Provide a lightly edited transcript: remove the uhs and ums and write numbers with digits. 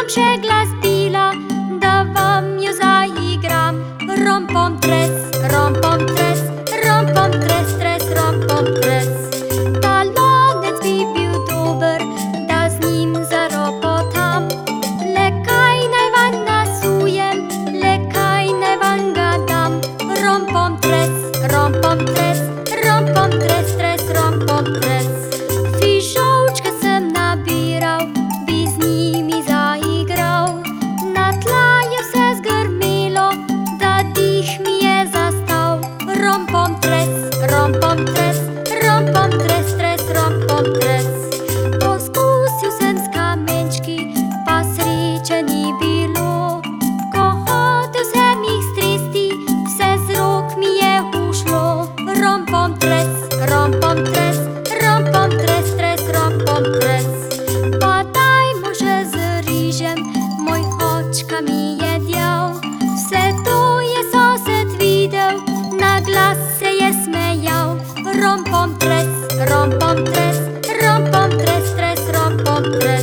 się glas bila, da wam ju zaigram. Rompom tres, tres, rompom tres. Talonec bi bil dober, da z njim zaropotam. Le kaj naj van nasujem, le kaj naj van ga dam. Rompom tres, tres, rompom tres. Fižolčke sem nabiral, bi z njimi zaigral. Na tla je vse zgrmelo, da dih mi je zastal. Rompom tres, tres, rompom tres. Poskusil sem s kamenčki, pa sreče ni bilo. Ko hotel sem jih stresti, vse z rok mi je ušlo. Rompom tres, tres, rompom tres. Pa dajmo že z rižem, moj očka mi je djal. Vse to je sosed videl, na glas se je smejal. Rompom tres, tres, rompom tres.